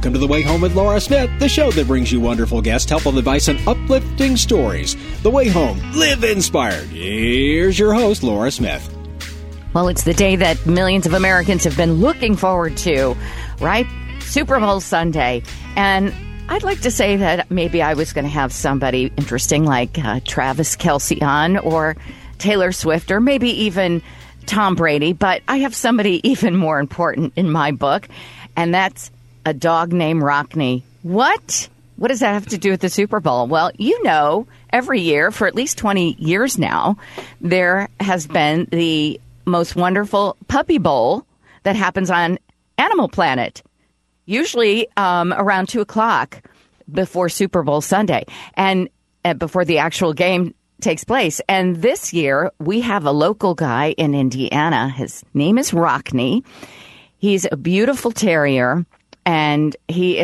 Welcome to The Way Home with Laura Smith, the show that brings you wonderful guests, helpful advice, and uplifting stories. The Way Home. Live inspired. Here's your host, Laura Smith. Well, it's the day that millions of Americans have been looking forward to, right? Super Bowl Sunday. And I'd like to say that maybe I was going to have somebody interesting like Travis Kelce on, or Taylor Swift, or maybe even Tom Brady. But I have somebody even more important in my book, and that's a dog named Rockne. What? What does that have to do with the Super Bowl? Well, you know, every year for at least 20 years now, there has been the most wonderful Puppy Bowl that happens on Animal Planet, usually around 2 o'clock before Super Bowl Sunday and before the actual game takes place. And this year, we have a local guy in Indiana. His name is Rockne. He's a beautiful terrier, and he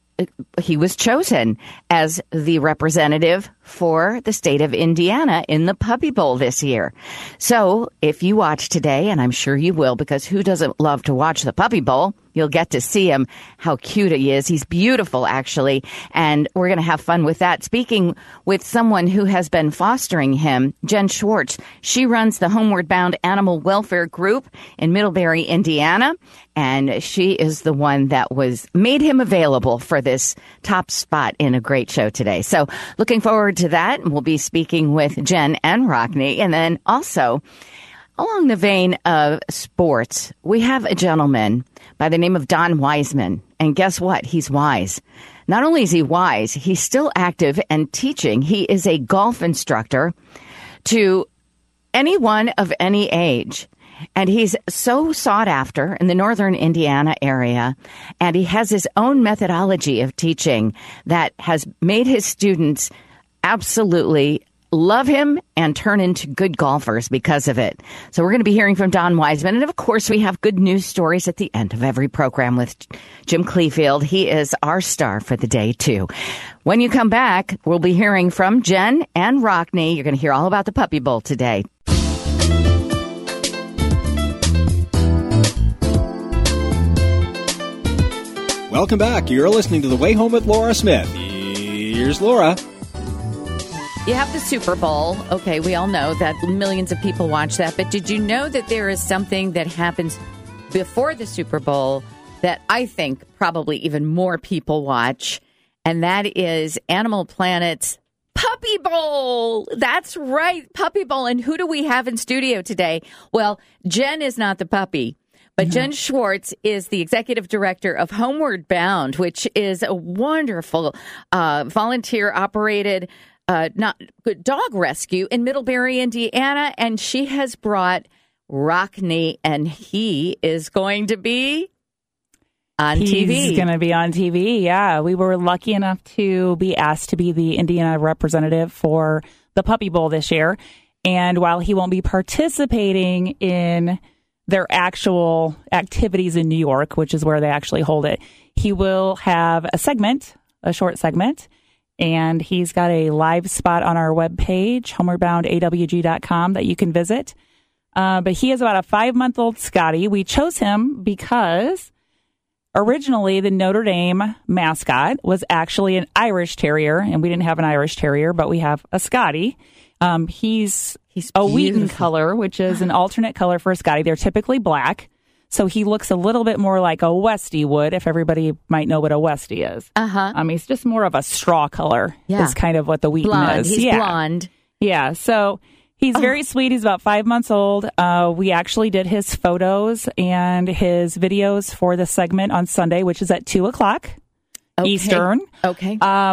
was chosen as the representative for the state of Indiana in the Puppy Bowl this year. So if you watch today, and I'm sure you will, because who doesn't love to watch the Puppy Bowl? You'll get to see him, how cute he is. He's beautiful, actually, and we're going to have fun with that. Speaking with someone who has been fostering him, Jen Schwartz. She runs the Homeward Bound Animal Welfare Group in Middlebury, Indiana, and she is the one that made him available for this top spot in a great show today. So looking forward to that. We'll be speaking with Jen and Rockne. And then also, along the vein of sports, we have a gentleman by the name of Don Wiseman. And guess what? He's wise. Not only is he wise, he's still active and teaching. He is a golf instructor to anyone of any age. And he's so sought after in the northern Indiana area. And he has his own methodology of teaching that has made his students absolutely love him and turn into good golfers because of it. So we're going to be hearing from Don Wiseman. And of course, we have good news stories at the end of every program with Jim Clefield. He is our star for the day, too. When you come back, we'll be hearing from Jen and Rockne. You're going to hear all about the Puppy Bowl today. Welcome back. You're listening to The Way Home with Laura Smith. Here's Laura. You have the Super Bowl. Okay, we all know that millions of people watch that. But did you know that there is something that happens before the Super Bowl that I think probably even more people watch? And that is Animal Planet's Puppy Bowl. That's right, Puppy Bowl. And who do we have in studio today? Well, Jen is not the puppy. But Jen Schwartz is the executive director of Homeward Bound, which is a wonderful volunteer-operated dog rescue in Middlebury, Indiana. And she has brought Rockne, and he is going to be on TV. He's going to be on TV, yeah. We were lucky enough to be asked to be the Indiana representative for the Puppy Bowl this year. And while he won't be participating in their actual activities in New York, which is where they actually hold it, he will have a short segment, and he's got a live spot on our webpage, homewardboundawg.com, that you can visit. But he is about a 5-month-old Scotty. We chose him because originally the Notre Dame mascot was actually an Irish Terrier, and we didn't have an Irish Terrier, but we have a Scotty. He's a Wheaton color, which is an alternate color for a Scotty. They're typically black, so he looks a little bit more like a Westie would, if everybody might know what a Westie is. He's just more of a straw color, is kind of what the Wheaton blonde. is. He's blonde. Yeah, so he's very sweet. He's about 5 months old. We actually did his photos and his videos for the segment on Sunday, which is at 2 o'clock Eastern. Okay.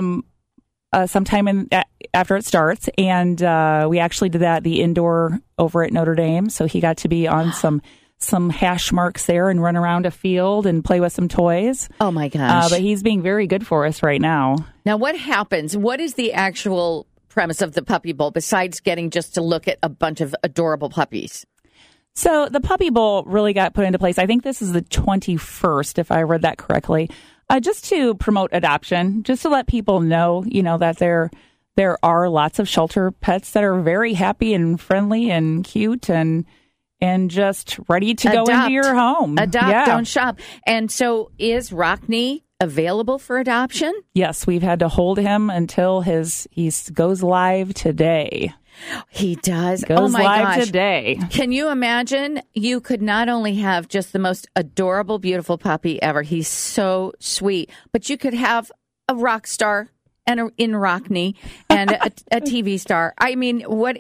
Sometime after it starts, and we actually did that the indoor over at Notre Dame, so he got to be on some hash marks there and run around a field and play with some toys. Oh my gosh. But he's being very good for us right now. Now, what happens? What is the actual premise of the Puppy Bowl besides getting just to look at a bunch of adorable puppies? So the Puppy Bowl really got put into place. I think this is the 21st, if I read that correctly. Just to promote adoption, just to let people know, that there are lots of shelter pets that are very happy and friendly and cute and just ready to go into your home. Adopt, don't shop. And so is Rockne available for adoption? Yes, we've had to hold him until he goes live today. He does. Goes my live gosh. today. Can you imagine? You could not only have just the most adorable, beautiful puppy ever. He's so sweet. But you could have a rock star and in Rockney and a TV star. I mean,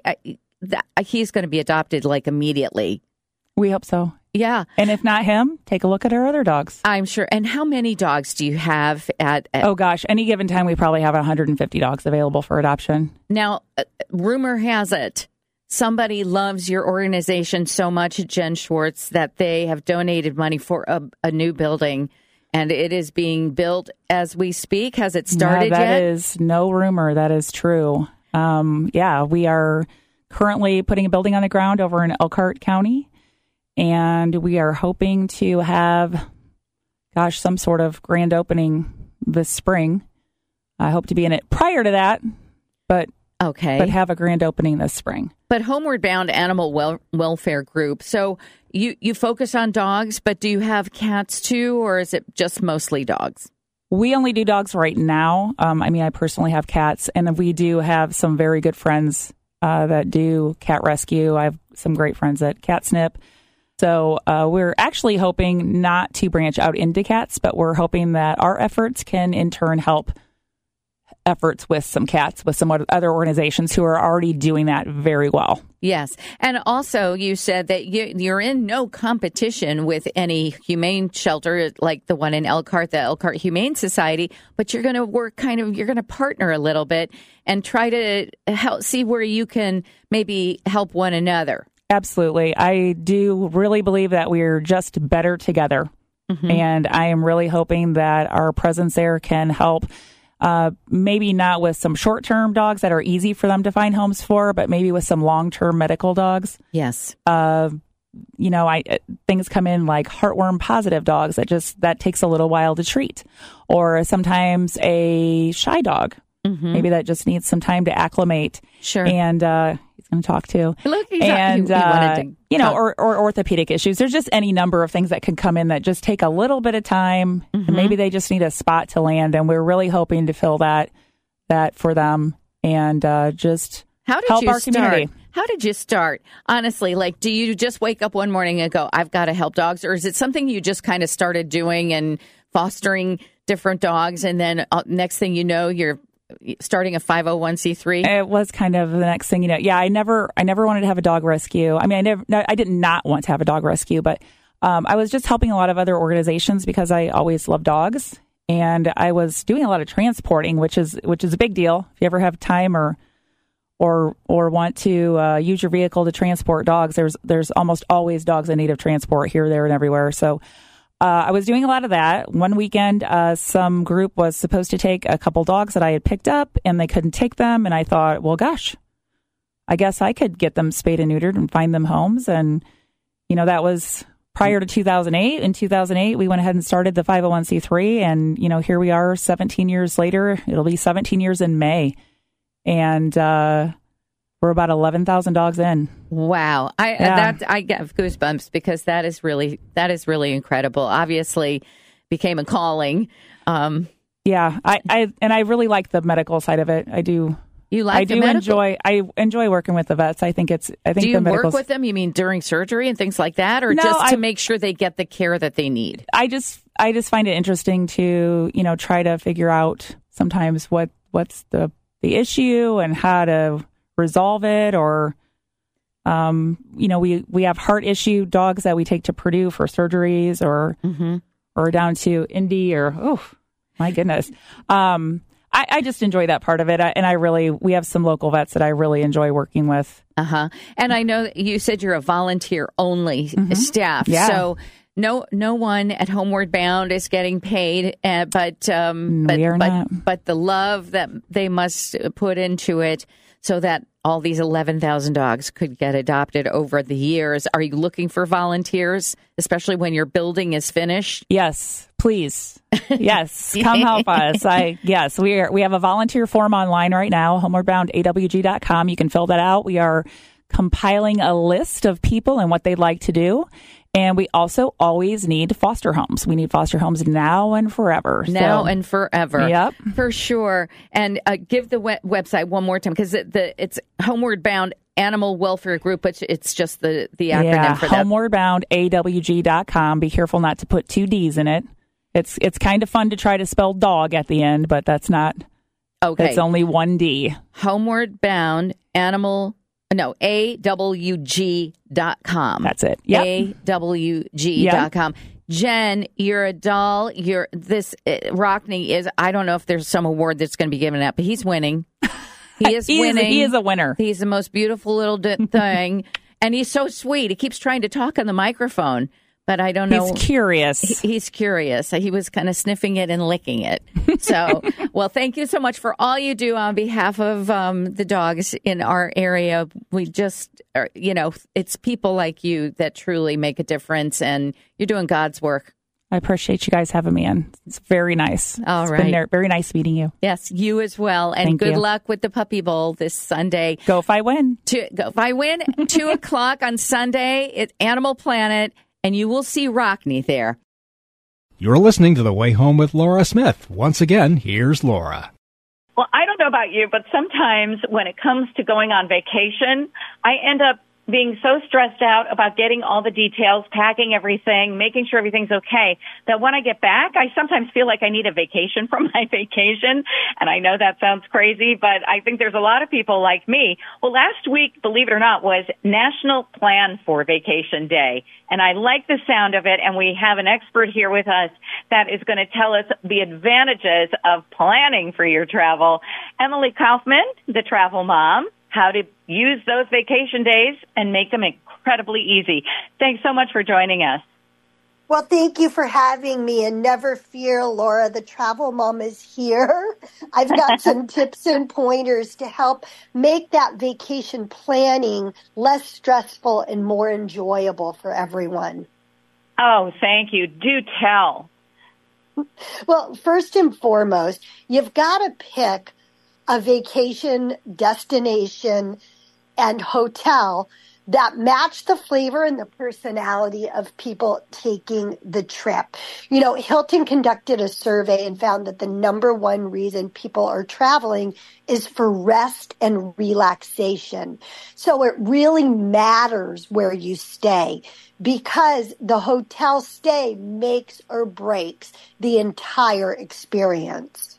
he's going to be adopted like immediately. We hope so. Yeah. And if not him, take a look at our other dogs. I'm sure. And how many dogs do you have at Oh, gosh. Any given time, we probably have 150 dogs available for adoption. Now, rumor has it, somebody loves your organization so much, Jen Schwartz, that they have donated money for a new building, and it is being built as we speak. Has it started yet? That is no rumor. That is true. We are currently putting a building on the ground over in Elkhart County. And we are hoping to have, some sort of grand opening this spring. I hope to be in it prior to that, but have a grand opening this spring. But Homeward Bound Animal Welfare Group. So you focus on dogs, but do you have cats too, or is it just mostly dogs? We only do dogs right now. I personally have cats, and we do have some very good friends that do cat rescue. I have some great friends at CatSnip. So we're actually hoping not to branch out into cats, but we're hoping that our efforts can in turn help efforts with some cats, with some other organizations who are already doing that very well. Yes. And also you said that you're in no competition with any humane shelter like the one in Elkhart, the Elkhart Humane Society, but you're going to you're going to partner a little bit and try to help see where you can maybe help one another. Absolutely. I do really believe that we're just better together. Mm-hmm. And I am really hoping that our presence there can help, maybe not with some short-term dogs that are easy for them to find homes for, but maybe with some long-term medical dogs. Yes. Things come in like heartworm positive dogs that takes a little while to treat. Or sometimes a shy dog. Mm-hmm. Maybe that just needs some time to acclimate. Sure. And he's going to talk to. Look, he wanted to or orthopedic issues. There's just any number of things that can come in that just take a little bit of time. Mm-hmm. And maybe they just need a spot to land. And we're really hoping to fill that for them and just help our community. How did you start? Honestly, do you just wake up one morning and go, I've got to help dogs? Or is it something you just kind of started doing and fostering different dogs? And then next thing you know, you're starting a 501c3? It was kind of the next thing, Yeah, I never wanted to have a dog rescue. I did not want to have a dog rescue, but I was just helping a lot of other organizations because I always loved dogs, and I was doing a lot of transporting, which is a big deal. If you ever have time or want to use your vehicle to transport dogs, there's almost always dogs in need of transport here, there, and everywhere. So I was doing a lot of that. One weekend, some group was supposed to take a couple dogs that I had picked up, and they couldn't take them. And I thought, well, gosh, I guess I could get them spayed and neutered and find them homes. And, that was prior to 2008. In 2008, we went ahead and started the 501c3. And, here we are 17 years later. It'll be 17 years in May. And we're about 11,000 dogs in. Wow. I get goosebumps because that is really incredible. Obviously became a calling. Yeah. I really like the medical side of it. I do. You like the medical? I enjoy working with the vets. Do you work with them? You mean during surgery and things like that, or just to make sure they get the care that they need? I just find it interesting to, try to figure out sometimes what's the issue and how to resolve it, or we have heart issue dogs that we take to Purdue for surgeries, or mm-hmm. or down to Indy, or my goodness. I just enjoy that part of it, and we have some local vets that I really enjoy working with. And I know that you said you're a volunteer only mm-hmm. staff, yeah. So no one at Homeward Bound is getting paid, but the love that they must put into it so that all these 11,000 dogs could get adopted over the years. Are you looking for volunteers, especially when your building is finished? Yes, please. Yes, come help us. We have a volunteer form online right now, homewardboundawg.com. You can fill that out. We are compiling a list of people and what they'd like to do. And we also always need foster homes. We need foster homes now and forever. Now and forever. Yep. For sure. And give the website one more time, because it's Homeward Bound Animal Welfare Group, but it's just the acronym for that. homewardboundawg.com. Be careful not to put 2 D's in it. It's kind of fun to try to spell dog at the end, but that's not. Okay. It's only 1 D. Homeward Bound AWG.com. That's it. Yep. AWG.com. Yep. Jen, you're a doll. Rockne is, I don't know if there's some award that's going to be given out, but he's winning. He is winning. He is a winner. He's the most beautiful little thing. And he's so sweet. He keeps trying to talk on the microphone, but I don't know. He's curious. He's curious. He was kind of sniffing it and licking it. So, well, thank you so much for all you do on behalf of the dogs in our area. We just, it's people like you that truly make a difference, and you're doing God's work. I appreciate you guys having me in. It's very nice. All right. Been very nice meeting you. Yes, you as well. And Thank good you. luck with the Puppy Bowl this Sunday. Go if I win. Go if I win. 2 o'clock on Sunday at Animal Planet, and you will see Rockne there. You're listening to The Way Home with Laura Smith. Once again, here's Laura. Well, I don't know about you, but sometimes when it comes to going on vacation, I end up being so stressed out about getting all the details, packing everything, making sure everything's okay, that when I get back, I sometimes feel like I need a vacation from my vacation. And I know that sounds crazy, but I think there's a lot of people like me. Well, last week, believe it or not, was National Plan for Vacation Day. And I like the sound of it, and we have an expert here with us that is going to tell us the advantages of planning for your travel. Emily Kaufman, the travel mom, how to use those vacation days and make them incredibly easy. Thanks so much for joining us. Well, thank you for having me, and never fear, Laura, the travel mom is here. I've got some tips and pointers to help make that vacation planning less stressful and more enjoyable for everyone. Oh, thank you. Do tell. Well, first and foremost, you've got to pick a vacation destination and hotel that match the flavor and the personality of people taking the trip. You know, Hilton conducted a survey and found that the number one reason people are traveling is for rest and relaxation. So it really matters where you stay, because the hotel stay makes or breaks the entire experience.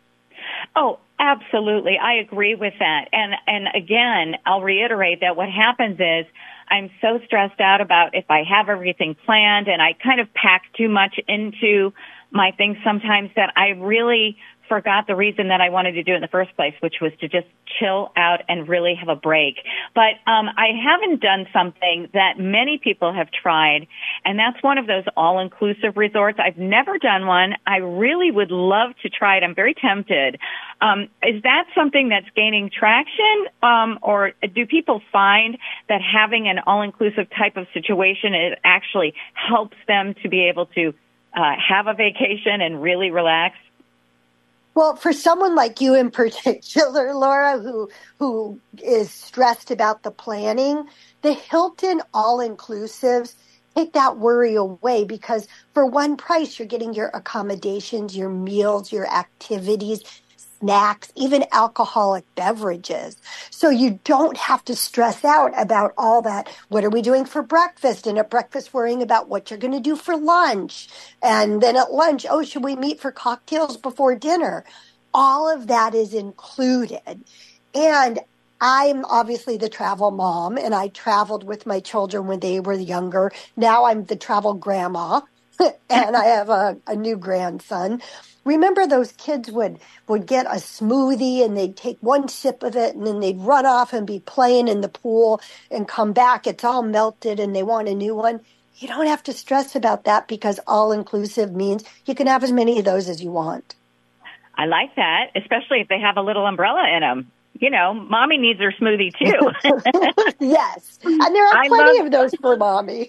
Oh, absolutely. I agree with that. And again, I'll reiterate that what happens is I'm so stressed out about if I have everything planned, and I kind of pack too much into my things sometimes that I really forgot the reason that I wanted to do it in the first place, which was to just chill out and really have a break. But I haven't done something that many people have tried, and that's one of those all-inclusive resorts. I've never done one. I really would love to try it. I'm very tempted. Is that something that's gaining traction, or do people find that having an all-inclusive type of situation, it actually helps them to be able to have a vacation and really relax? Well, for someone like you in particular, Laura, who is stressed about the planning, the Hilton all-inclusives take that worry away, because for one price, you're getting your accommodations, your meals, your activities, snacks, even alcoholic beverages. So you don't have to stress out about all that. What are we doing for breakfast? And at breakfast, worrying about what you're going to do for lunch. And then at lunch, oh, should we meet for cocktails before dinner? All of that is included. And I'm obviously the travel mom, and I traveled with my children when they were younger. Now I'm the travel grandma, and I have a new grandson. Remember, those kids would get a smoothie and they'd take one sip of it and then they'd run off and be playing in the pool and come back. It's all melted and they want a new one. You don't have to stress about that, because all-inclusive means you can have as many of those as you want. I like that, especially if they have a little umbrella in them. You know, mommy needs her smoothie too. Yes, and there are plenty of those for mommy.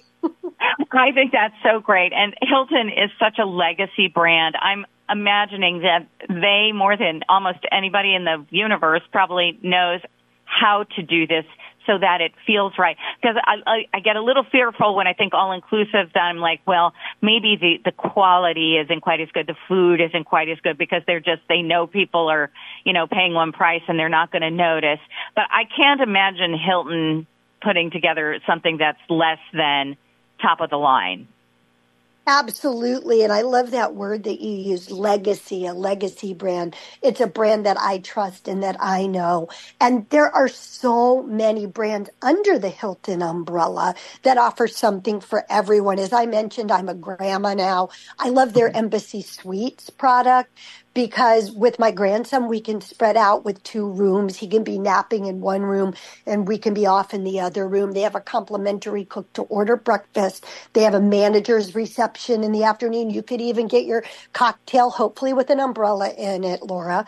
I think that's so great. And Hilton is such a legacy brand. I'm imagining that they, more than almost anybody in the universe, probably knows how to do this so that it feels right. Because I get a little fearful when I think all-inclusive, that I'm like, well, maybe the quality isn't quite as good, the food isn't quite as good, because they know people are, paying one price and they're not going to notice. But I can't imagine Hilton putting together something that's less than top of the line. Absolutely. And I love that word that you use, legacy, a legacy brand. It's a brand that I trust and that I know. And there are so many brands under the Hilton umbrella that offer something for everyone. As I mentioned, I'm a grandma now. I love their Embassy Suites product, because with my grandson, we can spread out with 2 rooms. He can be napping in one room and we can be off in the other room. They have a complimentary cook-to-order breakfast. They have a manager's reception in the afternoon. You could even get your cocktail, hopefully with an umbrella in it, Laura,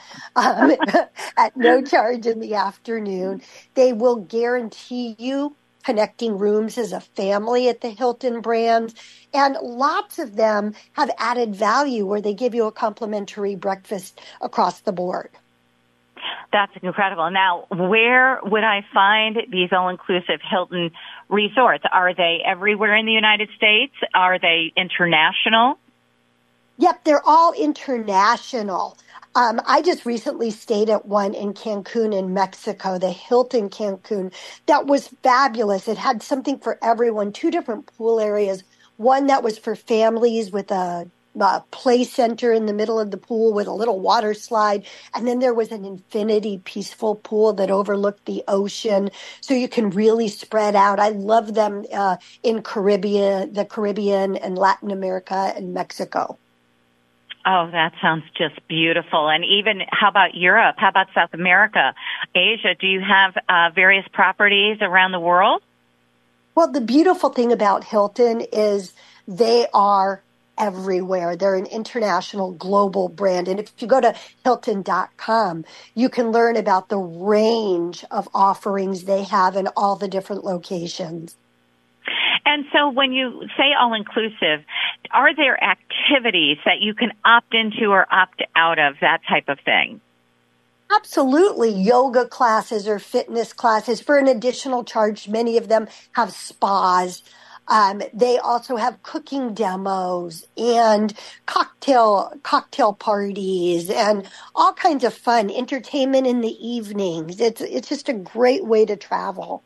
at no charge in the afternoon. They will guarantee you connecting rooms as a family at the Hilton brands. And lots of them have added value where they give you a complimentary breakfast across the board. That's incredible. Now, where would I find these all-inclusive Hilton resorts? Are they everywhere in the United States? Are they international? Yep, they're all international. I just recently stayed at one in Cancun in Mexico, the Hilton Cancun. That was fabulous. It had something for everyone, 2 different pool areas. One that was for families with a play center in the middle of the pool with a little water slide. And then there was an infinity peaceful pool that overlooked the ocean. So you can really spread out. I love them in the Caribbean and Latin America and Mexico. Oh, that sounds just beautiful. And even, how about Europe? How about South America? Asia? Do you have various properties around the world? Well, the beautiful thing about Hilton is they are everywhere. They're an international global brand. And if you go to Hilton.com, you can learn about the range of offerings they have in all the different locations. And so when you say all-inclusive, are there activities that you can opt into or opt out of, that type of thing? Absolutely. Yoga classes or fitness classes for an additional charge. Many of them have spas. They also have cooking demos and cocktail parties and all kinds of fun entertainment in the evenings. It's just a great way to travel.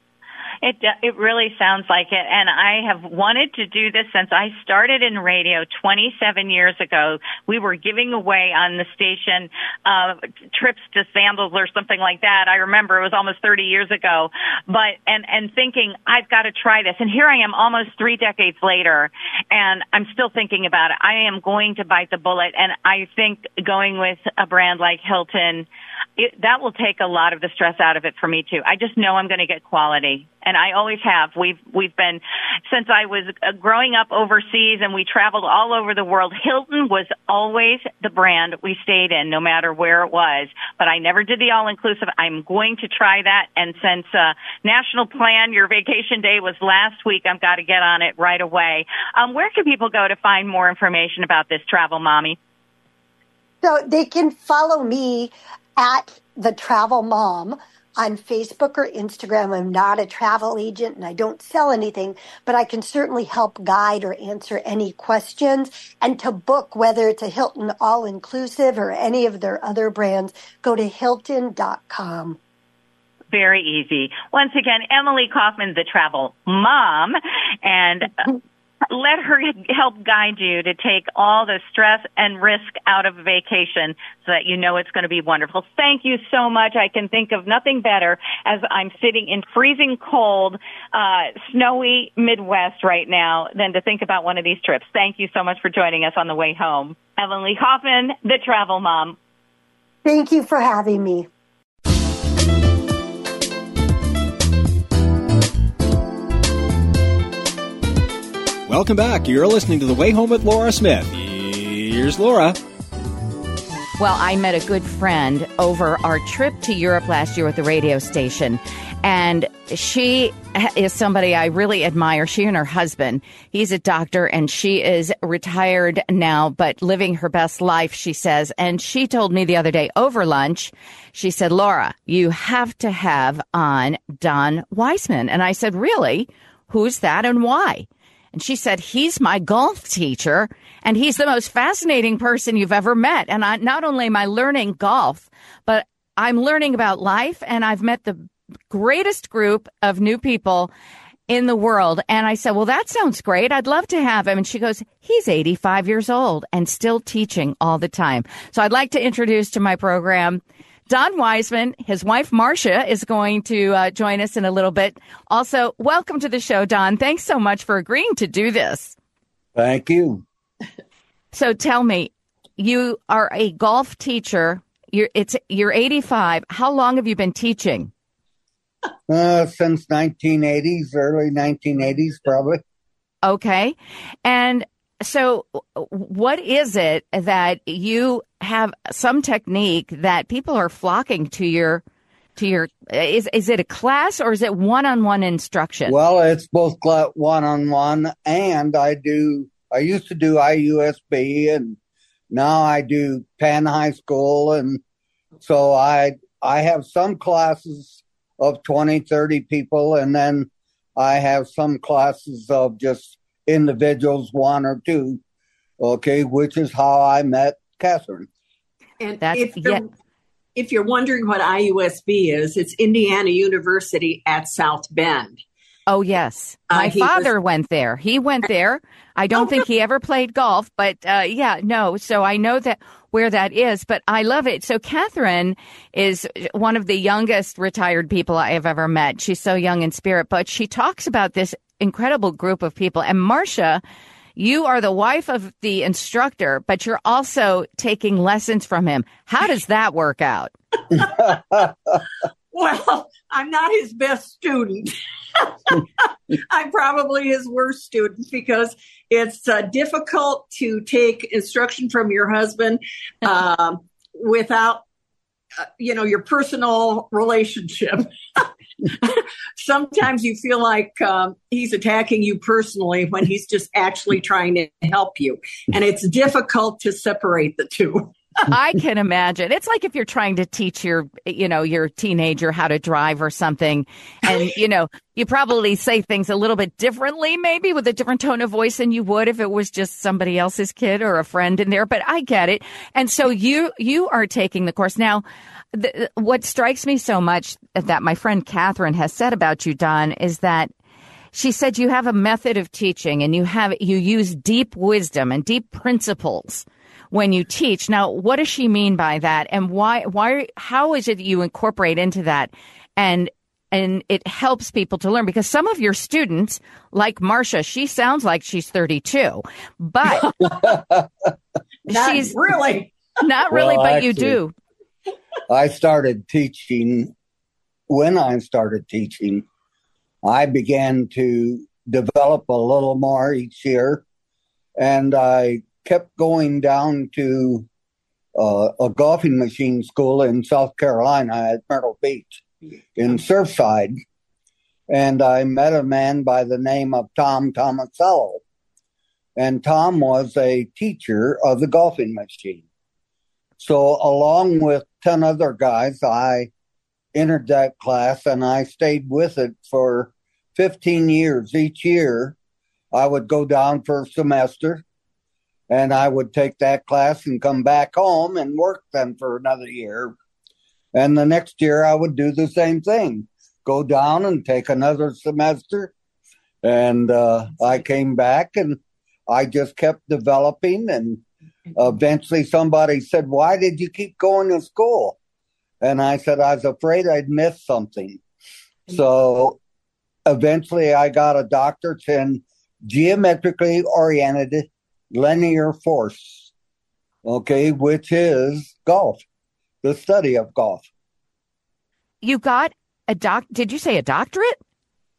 It really sounds like it, and I have wanted to do this since I started in radio 27 years ago. We were giving away on the station trips to sandals or something like that. I remember it was almost 30 years ago, but and thinking I've got to try this, and here I am almost 3 decades later, and I'm still thinking about it. I am going to bite the bullet, and I think going with a brand like Hilton, that will take a lot of the stress out of it for me too. I just know I'm going to get quality, and I always have. We've been, since I was growing up overseas and we traveled all over the world, Hilton was always the brand we stayed in, no matter where it was. But I never did the all-inclusive. I'm going to try that, and since National Plan Your Vacation Day was last week, I've got to get on it right away. Where can people go to find more information about this, Travel Mommy? So they can follow me at The Travel Mom on Facebook or Instagram. I'm not a travel agent and I don't sell anything, but I can certainly help guide or answer any questions. And to book, whether it's a Hilton all-inclusive or any of their other brands, go to Hilton.com. Very easy. Once again, Emily Kaufman, the Travel Mom, and let her help guide you to take all the stress and risk out of a vacation so that you know it's going to be wonderful. Thank you so much. I can think of nothing better as I'm sitting in freezing cold, snowy Midwest right now than to think about one of these trips. Thank you so much for joining us on the way home. Emily Kaufman, the Travel Mom. Thank you for having me. Welcome back. You're listening to The Way Home with Laura Smith. Here's Laura. Well, I met a good friend over our trip to Europe last year with the radio station, and she is somebody I really admire. She and her husband, he's a doctor, and she is retired now, but living her best life, she says. And she told me the other day over lunch, she said, Laura, you have to have on Don Weisman. And I said, really? Who's that and why? And she said, he's my golf teacher, and he's the most fascinating person you've ever met. And not only am I learning golf, but I'm learning about life, and I've met the greatest group of new people in the world. And I said, well, that sounds great. I'd love to have him. And she goes, he's 85 years old and still teaching all the time. So I'd like to introduce to my program Don Weisman. His wife, Marcia, is going to join us in a little bit. Also, welcome to the show, Don. Thanks so much for agreeing to do this. Thank you. So tell me, you are a golf teacher. You're 85. How long have you been teaching? Since 1980s, early 1980s, probably. Okay. And so what is it that you have some technique that people are flocking to your, is it a class or is it one-on-one instruction? Well, it's both one-on-one, and I used to do IUSB, and now I do Penn High School. And so I have some classes of 20, 30 people, and then I have some classes of just individuals, one or two, okay, which is how I met Catherine. And if you're wondering what IUSB is, it's Indiana University at South Bend. Oh, yes. My father went there. He went there. I don't think he ever played golf, but so I know that where that is, but I love it. So Catherine is one of the youngest retired people I have ever met. She's so young in spirit, but she talks about this incredible group of people. And Marcia, you are the wife of the instructor, but you're also taking lessons from him. How does that work out? Well, I'm not his best student. I'm probably his worst student because it's difficult to take instruction from your husband without, your personal relationship. Sometimes you feel like he's attacking you personally when he's just actually trying to help you. And it's difficult to separate the two. I can imagine. It's like if you're trying to teach your teenager how to drive or something, and, you probably say things a little bit differently, maybe with a different tone of voice than you would if it was just somebody else's kid or a friend in there. But I get it. And so you are taking the course. Now, what strikes me so much that my friend Catherine has said about you, Don, is that she said you have a method of teaching and you use deep wisdom and deep principles when you teach. Now, what does she mean by that? And how is it you incorporate into that? And it helps people to learn, because some of your students, like Marcia, she sounds like she's 32, but she's really not really, well, but actually, you do. I started teaching. When I started teaching, I began to develop a little more each year, and I kept going down to a golfing machine school in South Carolina at Myrtle Beach in Surfside. And I met a man by the name of Tom Tomasello. And Tom was a teacher of the golfing machine. So along with 10 other guys, I entered that class, and I stayed with it for 15 years. Each year, I would go down for a semester, and I would take that class and come back home and work then for another year. And the next year I would do the same thing, go down and take another semester. And I came back, and I just kept developing. And eventually somebody said, why did you keep going to school? And I said, I was afraid I'd miss something. So eventually I got a doctorate in geometrically oriented linear force, which is golf, the study of golf. You got did you say a doctorate?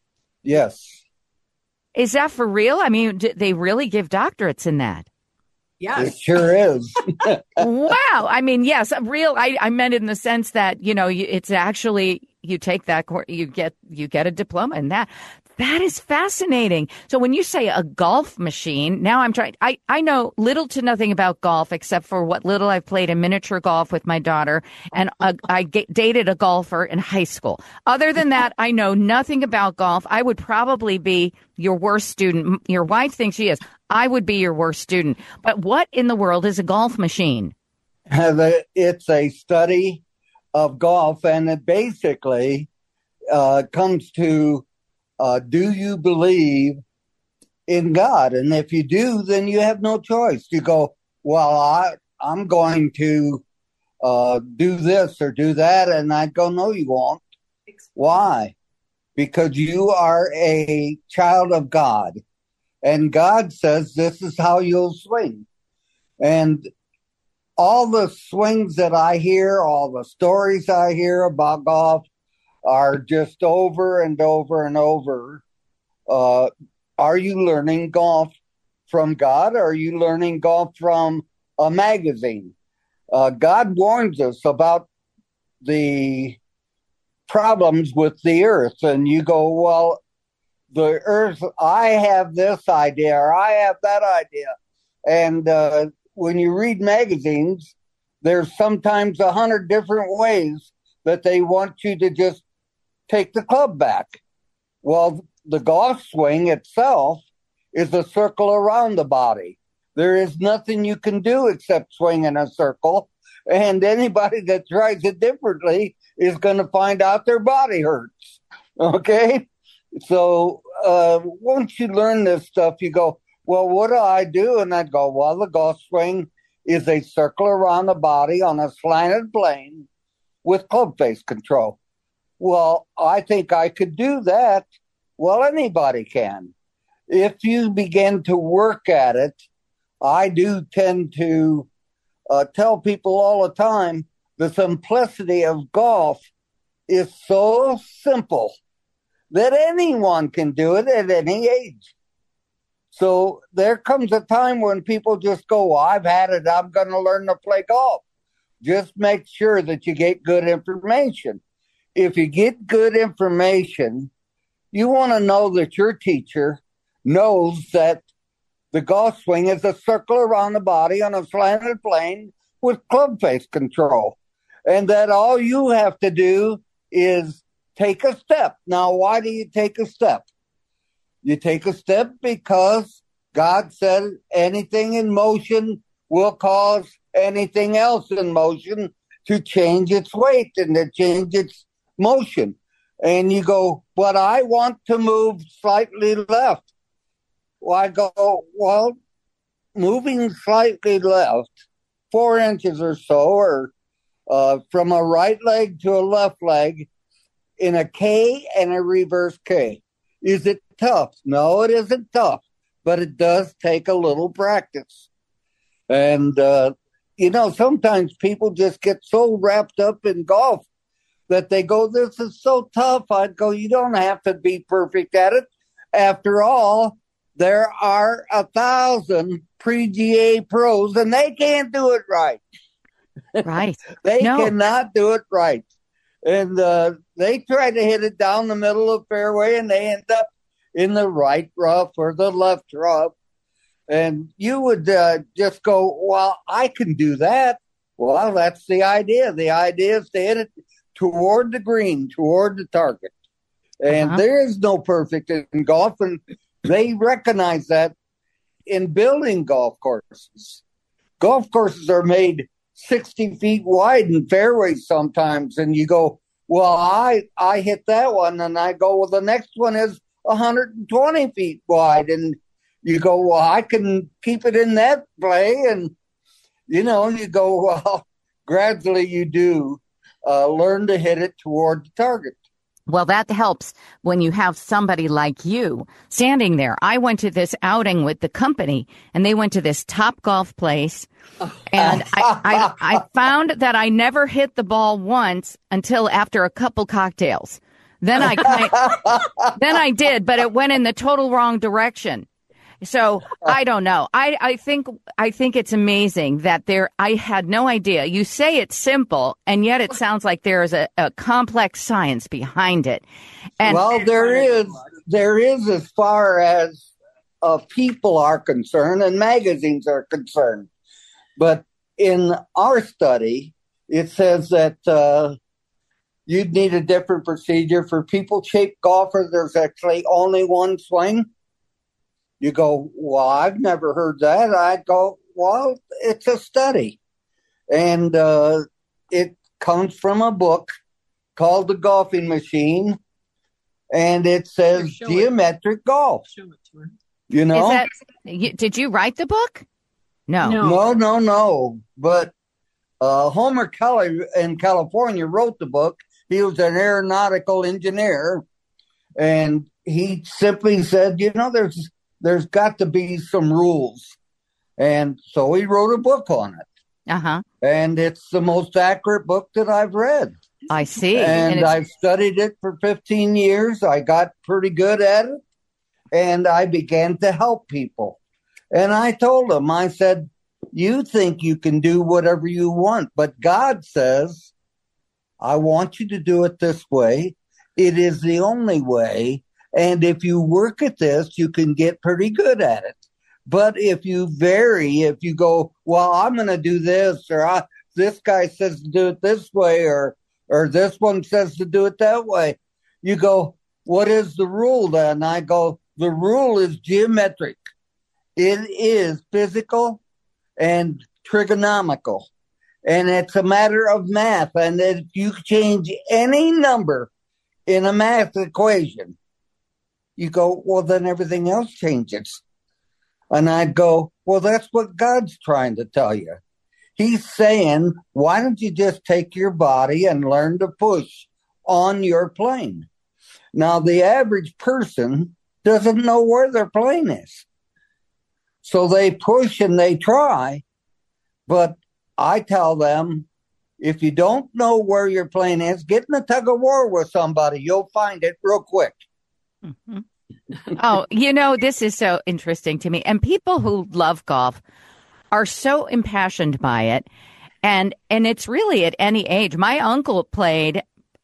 Yes. Is that for real? I mean, do they really give doctorates in that? Yes. It sure is. Wow. I mean, yes, I meant it in the sense that, it's actually, you take that course, you get a diploma in that. That is fascinating. So when you say a golf machine, now I know little to nothing about golf except for what little I've played in miniature golf with my daughter. And I dated a golfer in high school. Other than that, I know nothing about golf. I would probably be your worst student. Your wife thinks she is. I would be your worst student. But what in the world is a golf machine? It's a study of golf, and it basically comes to do you believe in God? And if you do, then you have no choice. You go, well, I'm going to do this or do that. And I go, no, you won't. Why? Because you are a child of God. And God says this is how you'll swing. And all the swings that I hear, all the stories I hear about golf are just over and over and over. Are you learning golf from God? Or are you learning golf from a magazine? God warns us about the problems with the earth. And you go, well, the earth, I have this idea or I have that idea. And when you read magazines, there's sometimes 100 different ways that they want you to just take the club back. Well, the golf swing itself is a circle around the body. There is nothing you can do except swing in a circle. And anybody that tries it differently is going to find out their body hurts. Okay? So once you learn this stuff, you go, well, what do I do? And I'd go, well, the golf swing is a circle around the body on a slanted plane with club face control. Well, I think I could do that. Well, anybody can. If you begin to work at it, I do tend to tell people all the time, the simplicity of golf is so simple that anyone can do it at any age. So there comes a time when people just go, well, I've had it, I'm going to learn to play golf. Just make sure that you get good information. If you get good information, you want to know that your teacher knows that the golf swing is a circle around the body on a slanted plane with club face control. And that all you have to do is take a step. Now, why do you take a step? You take a step because God said anything in motion will cause anything else in motion to change its weight and to change its motion. And you go, but I want to move slightly left. Well, I go, well, moving slightly left, 4 inches or so, or from a right leg to a left leg in a K and a reverse K. Is it tough? No, it isn't tough, but it does take a little practice. And, sometimes people just get so wrapped up in golf that they go, this is so tough. I'd go, you don't have to be perfect at it. After all, there are 1,000 pre-GA pros and they can't do it right. Right. They cannot do it right. And they try to hit it down the middle of the fairway and they end up in the right rough or the left rough. And you would just go, well, I can do that. Well, that's the idea. The idea is to hit it toward the green, toward the target. And there is no perfect in golf. And they recognize that in building golf courses. Golf courses are made 60 feet wide in fairways sometimes. And you go, well, I hit that one. And I go, well, the next one is 120 feet wide. And you go, well, I can keep it in that play. And, you go, well, gradually you do learn to hit it toward the target. Well, that helps when you have somebody like you standing there. I went to this outing with the company, and they went to this Top Golf place, and I found that I never hit the ball once until after a couple cocktails. Then I did, but it went in the total wrong direction. So I don't know. I think it's amazing that I had no idea. You say it's simple, and yet it sounds like there is a complex science behind it. And well, there is as far as people are concerned and magazines are concerned. But in our study, it says that you'd need a different procedure for people-shaped golfers. There's actually only one swing. You go, well, I've never heard that. I go, well, it's a study. And it comes from a book called The Golfing Machine. And it says geometric golf. Show it to her. You know? Did you write the book? No. No. But Homer Kelly in California wrote the book. He was an aeronautical engineer. And he simply said, there's got to be some rules. And so he wrote a book on it. Uh-huh. And it's the most accurate book that I've read. I see. And I've studied it for 15 years. I got pretty good at it. And I began to help people. And I told them, I said, you think you can do whatever you want, but God says, I want you to do it this way. It is the only way. And if you work at this, you can get pretty good at it. But if you vary, if you go, well, I'm going to do this, or this guy says to do it this way, or this one says to do it that way, you go, what is the rule then? I go, the rule is geometric. It is physical and trigonomical. And it's a matter of math. And if you change any number in a math equation, you go, well, then everything else changes. And I'd go, well, that's what God's trying to tell you. He's saying, why don't you just take your body and learn to push on your plane? Now, the average person doesn't know where their plane is. So they push and they try. But I tell them, if you don't know where your plane is, get in a tug of war with somebody. You'll find it real quick. Mm-hmm. Oh, this is so interesting to me. And people who love golf are so impassioned by it. And it's really at any age. My uncle played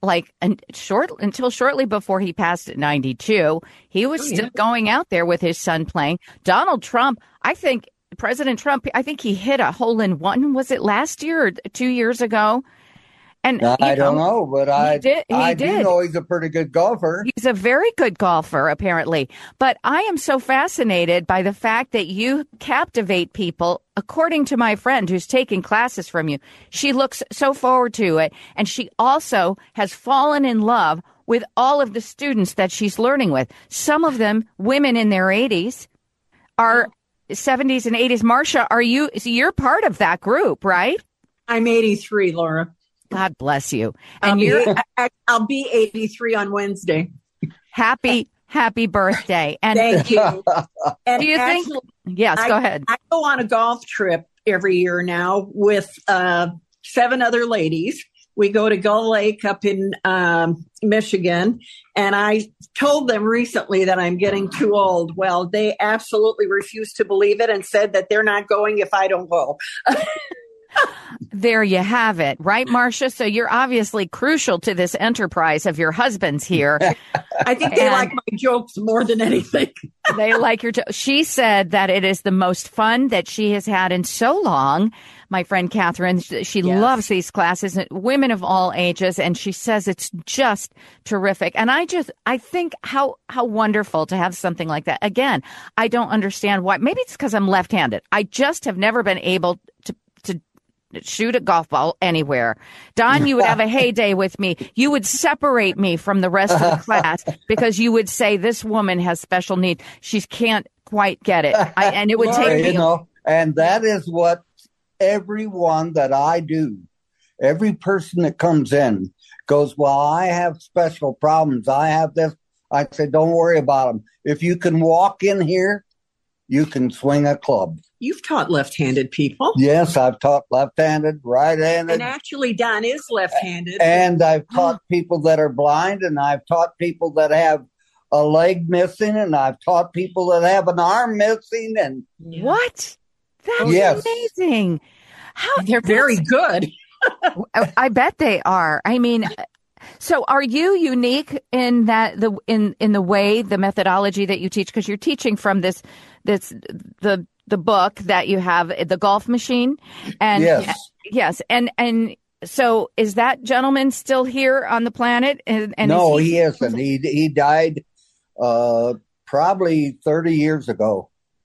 until shortly before he passed at 92. He was still going out there with his son playing. Donald Trump, President Trump, I think he hit a hole-in-one. Was it last year or 2 years ago? And I don't know, but I do know he's a pretty good golfer. He's a very good golfer, apparently. But I am so fascinated by the fact that you captivate people. According to my friend who's taking classes from you, she looks so forward to it. And she also has fallen in love with all of the students that she's learning with. Some of them, women in their 80s, are 70s and 80s. Marcia, you're part of that group, right? I'm 83, Laura. God bless you. And I'll be 83 on Wednesday. Happy birthday. And thank you. And do you think? Yes, go ahead. I go on a golf trip every year now with 7 other ladies. We go to Gull Lake up in Michigan. And I told them recently that I'm getting too old. Well, they absolutely refused to believe it and said that they're not going if I don't go. There you have it, right, Marcia? So you're obviously crucial to this enterprise of your husband's here. I think they like my jokes more than anything. They like your jokes. She said that it is the most fun that she has had in so long. My friend Catherine, she loves these classes, women of all ages, and she says it's just terrific. And I think how wonderful to have something like that. Again, I don't understand why. Maybe it's because I'm left-handed. I just have never been able to shoot a golf ball anywhere. Don, you would have a heyday with me. You would separate me from the rest of the class because you would say this woman has special needs. She can't quite get it. And it would take me. And that is what everyone that I do, every person that comes in goes, well, I have special problems. I have this. I say, don't worry about them. If you can walk in here, you can swing a club. You've taught left-handed people. Yes, I've taught left-handed, right-handed. And actually, Don is left-handed. And I've taught people that are blind, and I've taught people that have a leg missing, and I've taught people that have an arm missing. And what? That's yes. amazing. How they're very good. I bet they are. I mean, so are you unique in that in the way, the methodology that you teach? Because you're teaching from the book that you have, the golf machine, and yes, and so is that gentleman still here on the planet? And no, he isn't. He died probably 30 years ago.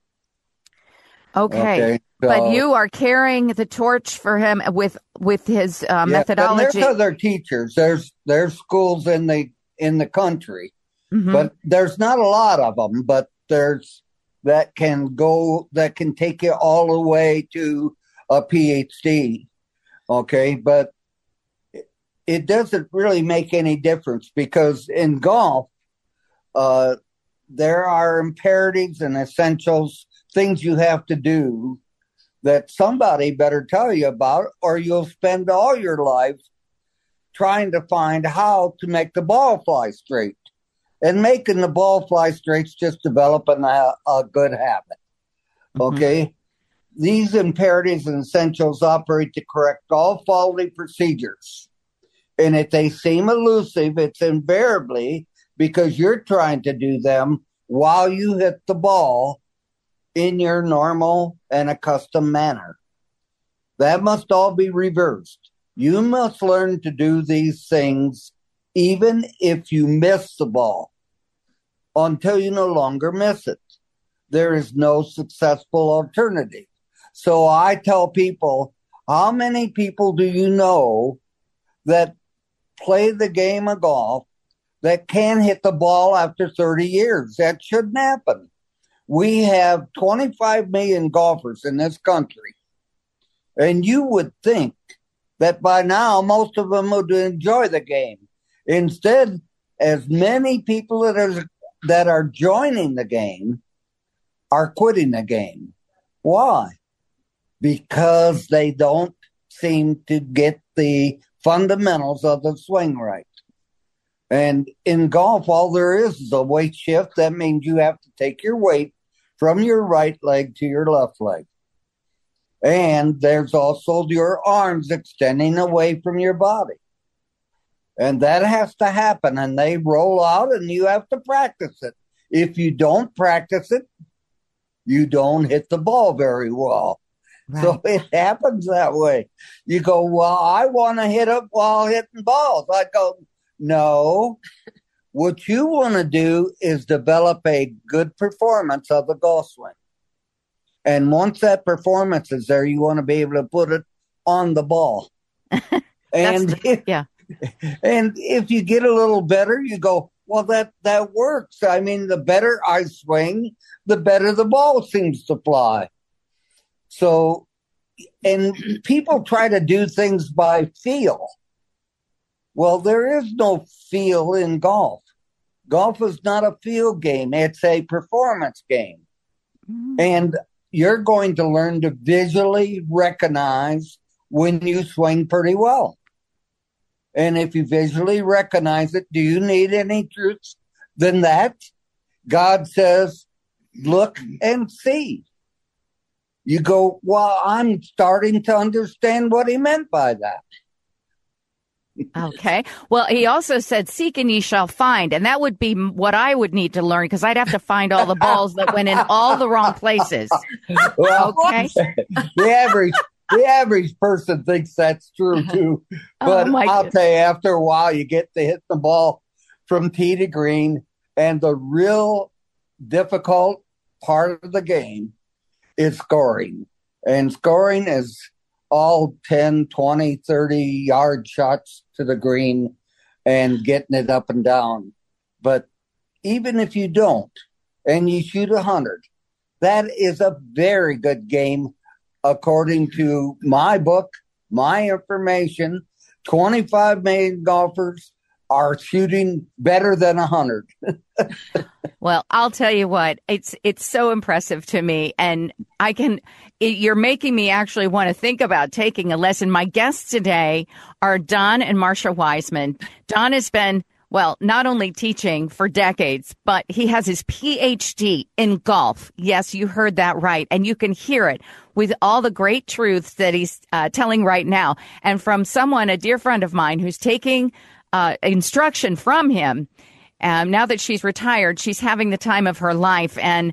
Okay. So, but you are carrying the torch for him with his methodology. There's other teachers. There's schools in the country, but there's not a lot of them. But there's that can take you all the way to a PhD. Okay, but it doesn't really make any difference because in golf, there are imperatives and essentials, things you have to do that somebody better tell you about, or you'll spend all your life trying to find how to make the ball fly straight. And making the ball fly straight is just developing a good habit. Okay? These imperatives and essentials operate to correct all faulty procedures. And if they seem elusive, it's invariably because you're trying to do them while you hit the ball in your normal and accustomed manner. That must all be reversed. You must learn to do these things even if you miss the ball until you no longer miss it. There is no successful alternative. So I tell people, how many people do you know that play the game of golf that can hit the ball after 30 years? That shouldn't happen. We have 25 million golfers in this country. And you would think that by now most of them would enjoy the game. Instead, as many people that are joining the game are quitting the game. Why? Because they don't seem to get the fundamentals of the swing right. And in golf, all there is a weight shift. That means you have to take your weight from your right leg to your left leg. And there's also your arms extending away from your body. And that has to happen. And they roll out and you have to practice it. If you don't practice it, you don't hit the ball very well. Right. So it happens that way. You go, well, I want to hit it while hitting balls. I go, no. What you want to do is develop a good performance of the golf swing. And once that performance is there, you want to be able to put it on the ball. And if you get a little better, you go, well, that works. I mean, the better I swing, the better the ball seems to fly. So, and people try to do things by feel. Well, there is no feel in golf. Golf is not a feel game. It's a performance game. And you're going to learn to visually recognize when you swing pretty well. And if you visually recognize it, do you need any truths than that? God says, look and see. You go, well, I'm starting to understand what he meant by that. Okay. Well, he also said, seek and ye shall find. And that would be what I would need to learn because I'd have to find all the balls that went in all the wrong places. Well, okay. The average person thinks that's true too. But I'll tell you, after a while, you get to hit the ball from tee to green. And the real difficult part of the game is scoring. And scoring is all 10, 20, 30-yard shots to the green and getting it up and down. But even if you don't and you shoot 100, that is a very good game according to my book, my information. 25 million golfers are shooting better than 100. Well, I'll tell you what, it's so impressive to me. And you're making me actually want to think about taking a lesson. My guests today are Don and Marsha Wiseman. Don has been, well, not only teaching for decades, but he has his PhD in golf. Yes, you heard that right. And you can hear it with all the great truths that he's telling right now. And from someone, a dear friend of mine, who's taking instruction from him. Now that she's retired, she's having the time of her life. And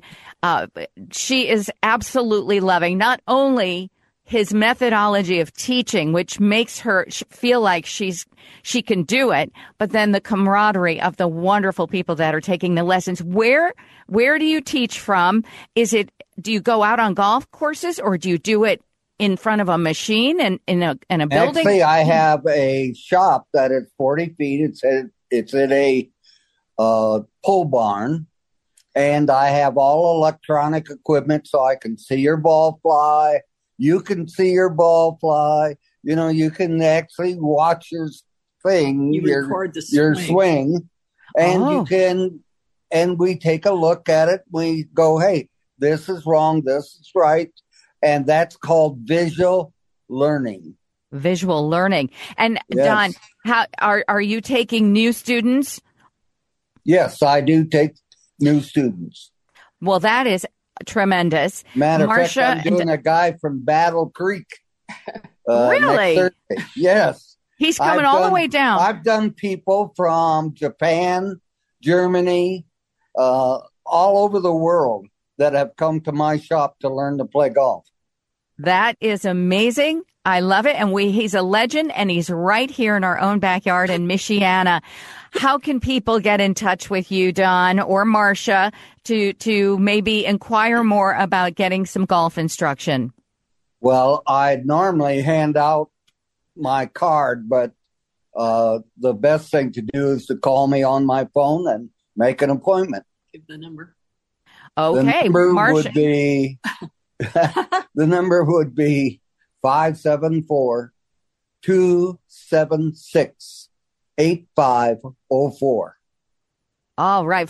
she is absolutely loving not only his methodology of teaching, which makes her feel like she can do it, but then the camaraderie of the wonderful people that are taking the lessons. Where do you teach from? Do you go out on golf courses, or do you do it in front of a machine and in a building? Actually, I have a shop that is 40 feet. It's in a pole barn, and I have all electronic equipment so I can see your ball fly. You can see your ball fly. You know, you can actually watch your thing, your swing, and you can, and we take a look at it. We go, hey, this is wrong, this is right. And that's called visual learning. Visual learning. And yes. Don, how are you taking new students? Yes, I do take new students. Well, that is tremendous. Matter of fact, I'm doing a guy from Battle Creek. Really? Next Thursday. Yes. He's coming all the way down. I've done people from Japan, Germany, all over the world that have come to my shop to learn to play golf. That is amazing. I love it. And he's a legend, and he's right here in our own backyard in Michiana. How can people get in touch with you, Don or Marcia, to maybe inquire more about getting some golf instruction? Well, I normally hand out my card, but the best thing to do is to call me on my phone and make an appointment. Give the number. Okay, the number would be 574-276-8504. All right,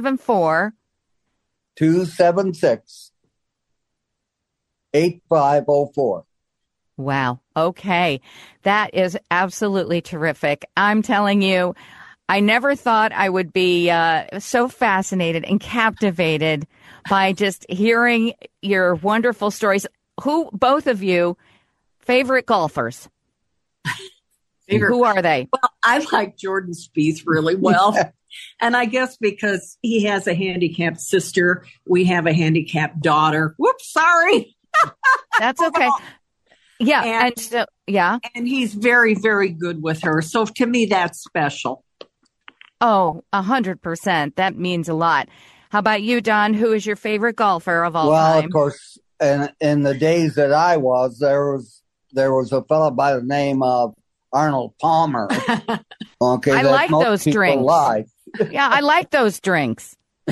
574-276-8504. Wow. Okay. That is absolutely terrific. I'm telling you, I never thought I would be so fascinated and captivated by just hearing your wonderful stories. Both of you, favorite golfers? Who are they? Well, I like Jordan Spieth really well. And I guess because he has a handicapped sister, we have a handicapped daughter. Whoops, sorry. That's okay. Yeah. And he's very, very good with her. So to me, that's special. Oh, 100%. That means a lot. How about you, Don? Who is your favorite golfer of all time? Well, of course, in the days that I was, there was a fellow by the name of Arnold Palmer. Okay, I like those drinks. Yeah, I like those drinks.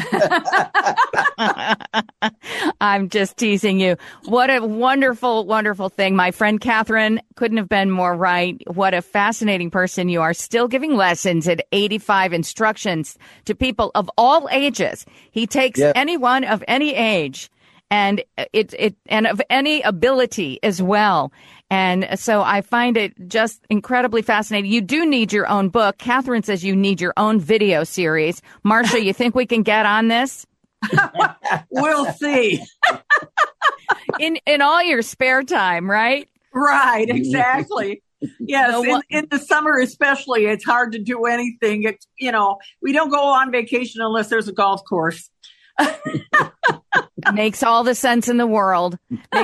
I'm just teasing you. What a wonderful, wonderful thing. My friend Catherine couldn't have been more right. What a fascinating person you are. Still giving lessons at 85, instructions to people of all ages. He takes anyone of any age and and of any ability as well. And so I find it just incredibly fascinating. You do need your own book. Catherine says you need your own video series. Marcia, you think we can get on this? We'll see. In all your spare time, right? Right, exactly. Yes, in the summer especially, it's hard to do anything. It's, we don't go on vacation unless there's a golf course. Makes all the sense in the world.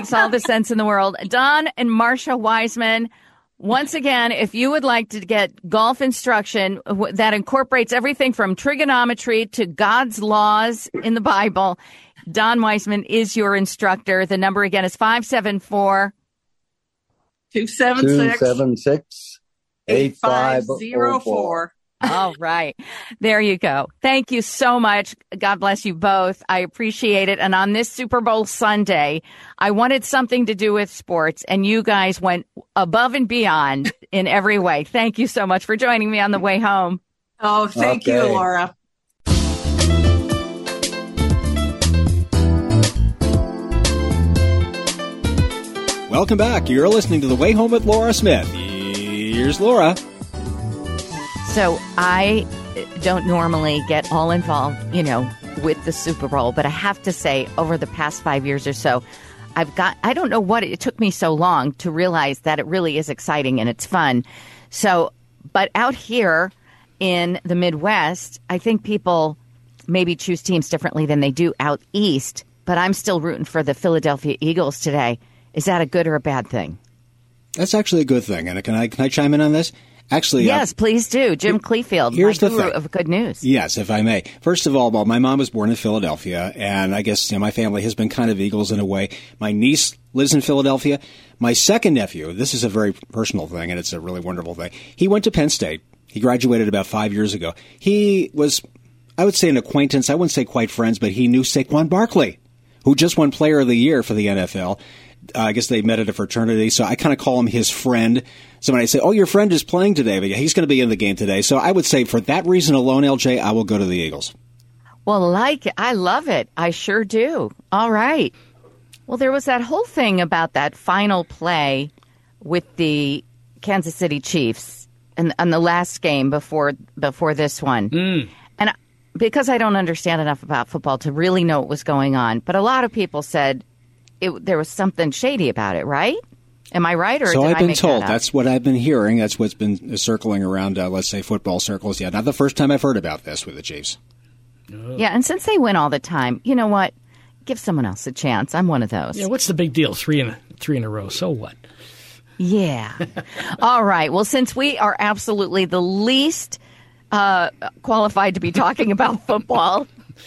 Don and Marcia Wiseman, once again, if you would like to get golf instruction that incorporates everything from trigonometry to God's laws in the Bible, Don Wiseman is your instructor. The number again is 574-276-8504. All right. There you go. Thank you so much. God bless you both. I appreciate it. And on this Super Bowl Sunday, I wanted something to do with sports, and you guys went above and beyond in every way. Thank you so much for joining me on the way home. Oh, thank you, Laura. Welcome back. You're listening to The Way Home with Laura Smith. Here's Laura. So I don't normally get all involved, with the Super Bowl, but I have to say, over the past 5 years or so, I don't know what it took me so long to realize that it really is exciting and it's fun. So, but out here in the Midwest, I think people maybe choose teams differently than they do out east, but I'm still rooting for the Philadelphia Eagles today. Is that a good or a bad thing? That's actually a good thing. And can I chime in on this? Actually, yes, please do. Jim Cleefield, here's my the guru thing. of good news. Yes, if I may. First of all, my mom was born in Philadelphia, and I guess my family has been kind of Eagles in a way. My niece lives in Philadelphia. My second nephew, this is a very personal thing, and it's a really wonderful thing. He went to Penn State. He graduated about 5 years ago. He was, I would say, an acquaintance. I wouldn't say quite friends, but he knew Saquon Barkley, who just won Player of the Year for the NFL. I guess they met at a fraternity, so I kind of call him his friend. So when I say, oh, your friend is playing today, but he's going to be in the game today. So I would say for that reason alone, LJ, I will go to the Eagles. Well, I love it. I sure do. All right. Well, there was that whole thing about that final play with the Kansas City Chiefs and the last game before this one. And because I don't understand enough about football to really know what was going on, but a lot of people said there was something shady about it, right? Am I right? Or so did I've been I make told. That up? That's what I've been hearing. That's what's been circling around, let's say, football circles. Yeah, not the first time I've heard about this with the Chiefs. Yeah, and since they win all the time, you know what? Give someone else a chance. I'm one of those. Yeah, what's the big deal? Three in a row. So what? Yeah. All right. Well, since we are absolutely the least qualified to be talking about football,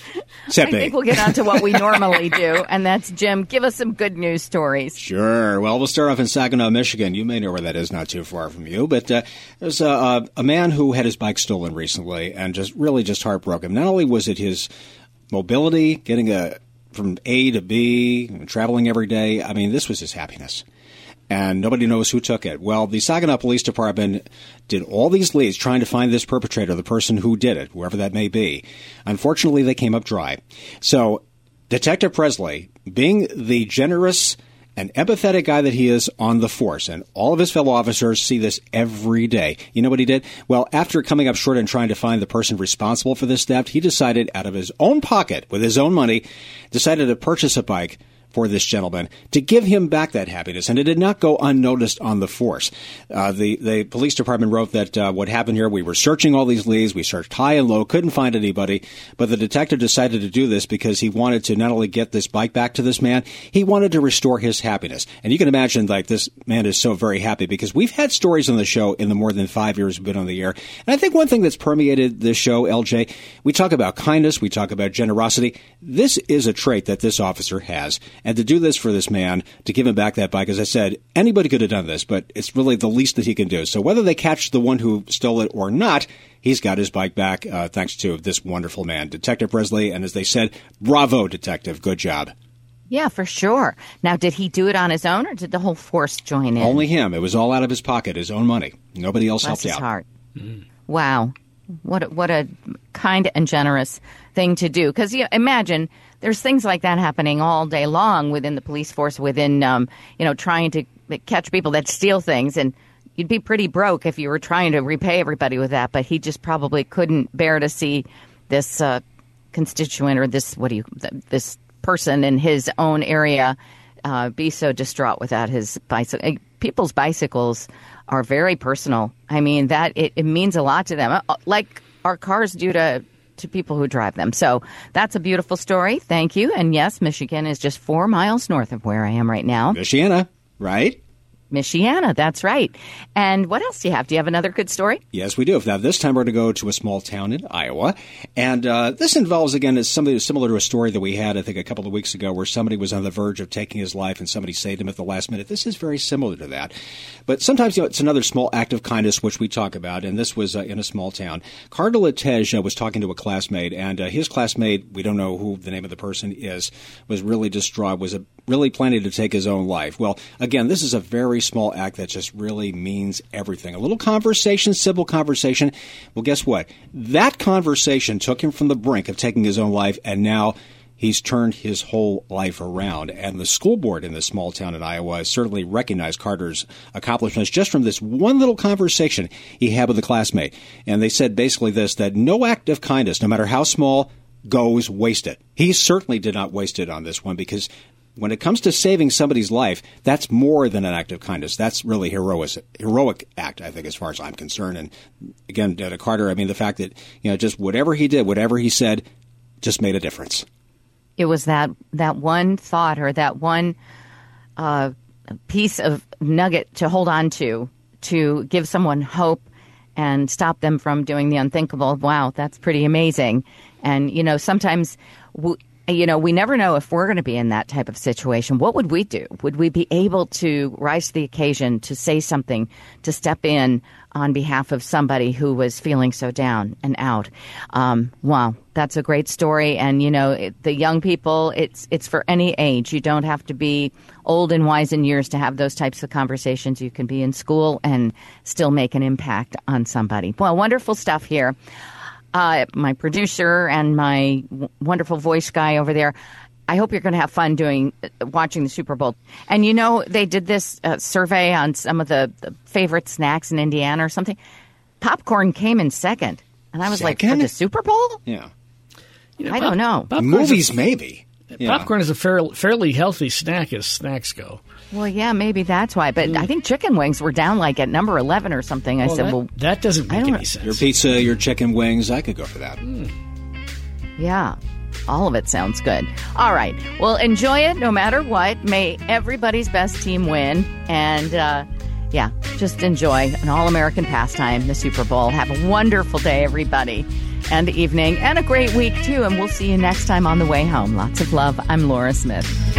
I think we'll get on to what we normally do, and that's, Jim, give us some good news stories. Sure. Well, we'll start off in Saginaw, Michigan. You may know where that is, not too far from you. But there's a man who had his bike stolen recently and just heartbroken. Not only was it his mobility, getting from A to B, traveling every day. I mean, this was his happiness. And nobody knows who took it. Well, the Saginaw Police Department did all these leads trying to find this perpetrator, the person who did it, whoever that may be. Unfortunately, they came up dry. So Detective Presley, being the generous and empathetic guy that he is on the force, and all of his fellow officers see this every day. You know what he did? Well, after coming up short and trying to find the person responsible for this theft, he decided out of his own pocket, with his own money, decided to purchase a bike for this gentleman to give him back that happiness, and it did not go unnoticed on the force. The police department wrote that what happened here, we were searching all these leads, we searched high and low, couldn't find anybody, but the detective decided to do this because he wanted to not only get this bike back to this man, he wanted to restore his happiness. And you can imagine, like, this man is so very happy because we've had stories on the show in the more than 5 years we've been on the air. And I think one thing that's permeated this show, LJ, we talk about kindness, we talk about generosity. This is a trait that this officer has. And to do this for this man, to give him back that bike, as I said, anybody could have done this, but it's really the least that he can do. So whether they catch the one who stole it or not, he's got his bike back thanks to this wonderful man, Detective Presley. And as they said, bravo, Detective. Good job. Yeah, for sure. Now, did he do it on his own, or did the whole force join in? Only him. It was all out of his pocket, his own money. Nobody else helped out. Heart. Wow. What a kind and generous thing to do. Because imagine there's things like that happening all day long within the police force, within trying to catch people that steal things, and you'd be pretty broke if you were trying to repay everybody with that. But he just probably couldn't bear to see this constituent or this person in his own area be so distraught without his bicycle. People's bicycles are very personal. I mean, that it means a lot to them, like our cars do to people who drive them. So that's a beautiful story. Thank you. And yes, Michigan is just 4 miles north of where I am right now. Michiana, right? Michiana, that's right. And what else do you have? Do you have another good story? Yes, we do. Now, this time we're going to go to a small town in Iowa. And this involves, again, it's something similar to a story that we had, I think, a couple of weeks ago where somebody was on the verge of taking his life and somebody saved him at the last minute. This is very similar to that. But sometimes, it's another small act of kindness which we talk about, and this was in a small town. Cardinal Letege was talking to a classmate, and his classmate, we don't know who the name of the person is, was really distraught, was really planning to take his own life. Well, again, this is a very small act that just really means everything. A little conversation, simple conversation. Well, guess what? That conversation took him from the brink of taking his own life, and now he's turned his whole life around. And the school board in this small town in Iowa certainly recognized Carter's accomplishments just from this one little conversation he had with a classmate. And they said basically this, that no act of kindness, no matter how small, goes wasted. He certainly did not waste it on this one, because when it comes to saving somebody's life, that's more than an act of kindness. That's really heroic act, I think, as far as I'm concerned. And again, to Carter, I mean, the fact that, just whatever he did, whatever he said, just made a difference. It was that one thought, or that one piece of nugget to hold on to give someone hope and stop them from doing the unthinkable. Wow, that's pretty amazing. And, sometimes we never know if we're going to be in that type of situation. What would we do? Would we be able to rise to the occasion, to say something, to step in on behalf of somebody who was feeling so down and out? Wow, that's a great story. And, the young people, it's for any age. You don't have to be old and wise in years to have those types of conversations. You can be in school and still make an impact on somebody. Well, wonderful stuff here. My producer and my wonderful voice guy over there, I hope you're going to have fun watching the Super Bowl. And they did this survey on some of the favorite snacks in Indiana or something. Popcorn came in second. And I was like, for the Super Bowl? Yeah. I don't know. Movies, maybe. Popcorn is a fairly healthy snack as snacks go. Well, yeah, maybe that's why. But I think chicken wings were down like at number 11 or something. I said, that doesn't make any sense. Your pizza, your chicken wings, I could go for that. Yeah, all of it sounds good. All right. Well, enjoy it no matter what. May everybody's best team win. And, just enjoy an all-American pastime, the Super Bowl. Have a wonderful day, everybody, and evening, and a great week, too. And we'll see you next time on the way home. Lots of love. I'm Laura Smith.